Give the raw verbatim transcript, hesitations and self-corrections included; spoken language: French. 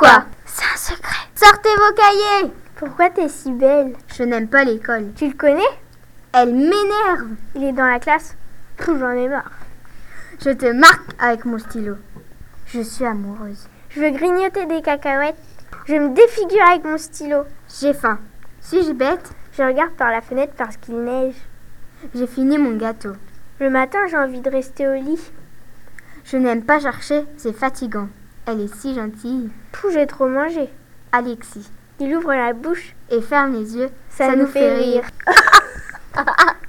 quoi? C'est un secret. Sortez vos cahiers. Pourquoi t'es si belle? Je n'aime pas l'école. Tu le connais? Elle m'énerve. Il est dans la classe? Pouh, j'en ai marre. Je te marque avec mon stylo. Je suis amoureuse. Je veux grignoter des cacahuètes. Je me défigure avec mon stylo. J'ai faim. Suis-je bête? Je regarde par la fenêtre parce qu'il neige. J'ai fini mon gâteau. Le matin, j'ai envie de rester au lit. Je n'aime pas chercher, c'est fatigant. Elle est si gentille. Pouh, j'ai trop mangé. Alexis. Il ouvre la bouche et ferme les yeux. Ça, Ça nous, nous fait rire. rire.